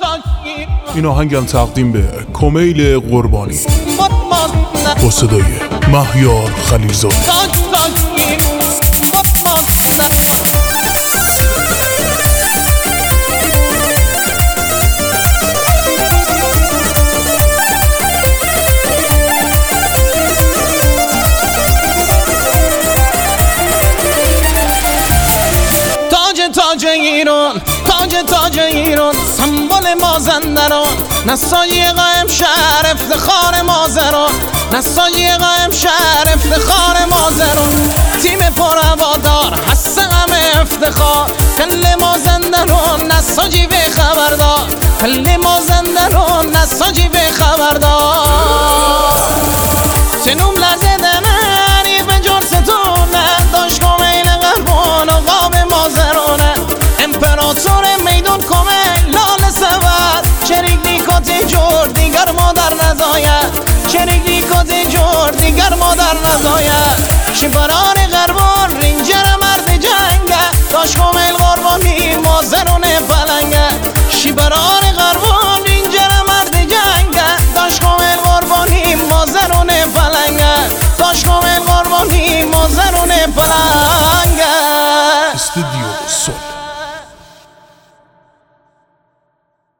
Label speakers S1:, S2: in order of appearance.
S1: این آهنگم تقدیم به کمیل قربانی با صدای مهیار خلیلزاده.
S2: تاج ایران، تاج ایران، سمبل مازندران، نساجی قایم شهر افتخار مازران، نساجی قایم شهر افتخار مازران، تیم پر هوادار هست غم افتخار، کل مازندران نساجی به خبردار، کل مازندران نساجی به خبردار. سنوم لرزه دمری به جان ستونه، داشت کمیل قربان و قاب مازرانه، امپراتور میدون کمیل لال سور، شریک نیکات جور دیگر مادر نزاید، شریک نیکات جور دیگر مادر نزاید. شبران قربان رینجر مرد جنگه، داشت کمیل قربانی مازرانه پلنگه، شبران قربان رینجر مرد جنگه، داشت کمیل قربانی مازرانه پلنگه، داشت کمیل قربانی مازرانه پلنگه.
S1: استودیو صلح.